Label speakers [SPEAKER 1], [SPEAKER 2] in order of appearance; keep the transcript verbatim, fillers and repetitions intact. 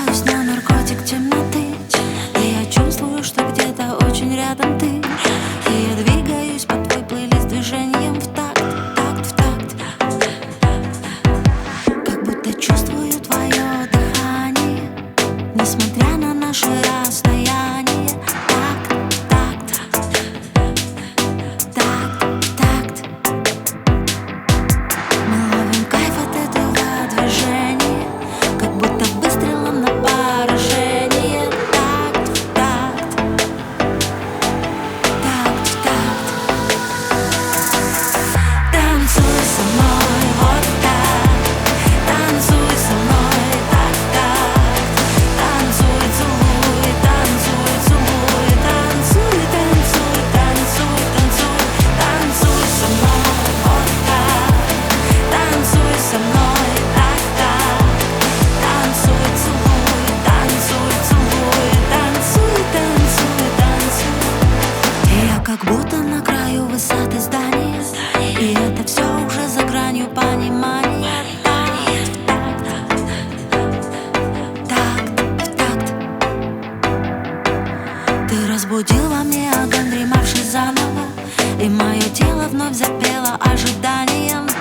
[SPEAKER 1] Натыкаюсь на наркотик темноты, и я чувствую, что где-то очень рядом ты. И я двигаюсь под твой плейлист движением в такт, такт, в такт. Как будто чувствую твое дыхание, несмотря на наше расстояние. Такт, такт, такт, такт. Мы ловим кайф от этого движения, как будто выстрелом на поражение. Такт в такт, такт в такт. Танцуй со мной вот так, танцуй со мной так, так. Танцуй, целуй, танцуй, целуй, танцуй, танцуй, танцуй, танцуй. Танцуй со мной вот так, танцуй со мной так, так. Танцуй, целуй, танцуй, целуй, танцуй, танцуй, танцуй. И я как будто на краю высоты здания, и это все уже за гранью понимания. Такт в такт, такт в такт. Ты разбудил во мне огонь, дремавший заново, и мое тело вновь запело ожиданием.